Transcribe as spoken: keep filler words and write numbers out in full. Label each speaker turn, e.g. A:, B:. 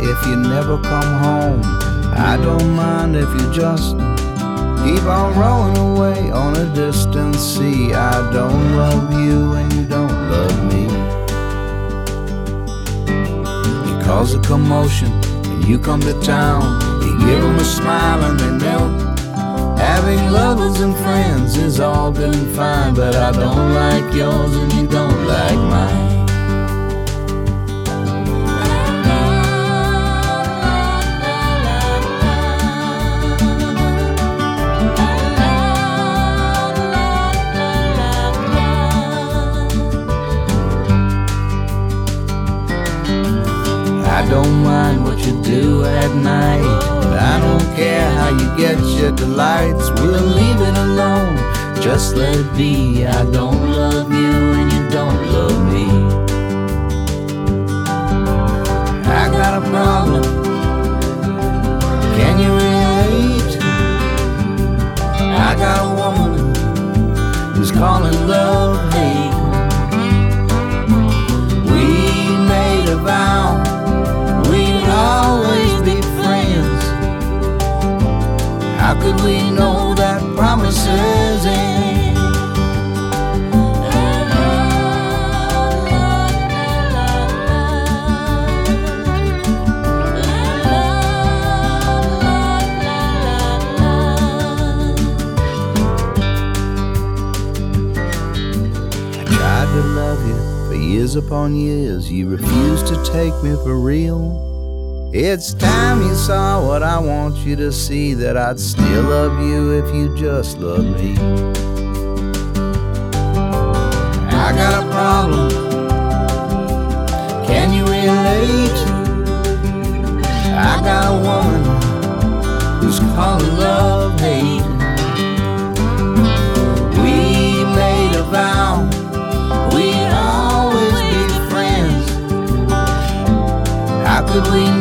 A: if you never come home. I don't mind if you just keep on rowing away on a distant sea. I don't love you and you don't love me. You cause a commotion when you come to town. You give them a smile and they melt. Having lovers and friends is all good and fine, but I don't like yours and you don't like mine. I don't mind what you do at night, but I don't care how you get your delights. We'll leave it alone, just let it be. I don't love you and you don't love me. I got a problem, can you relate? I got a woman who's calling love hate. We made a vow we'd always be friends. How could we know that promises end? I tried to love you for years upon years. You refused to take me for real. It's time you saw what I want you to see, that I'd still love you if you just love me. I got a problem, can you relate? I got a woman who's calling love hate. We made a vow we'd always be friends. How could we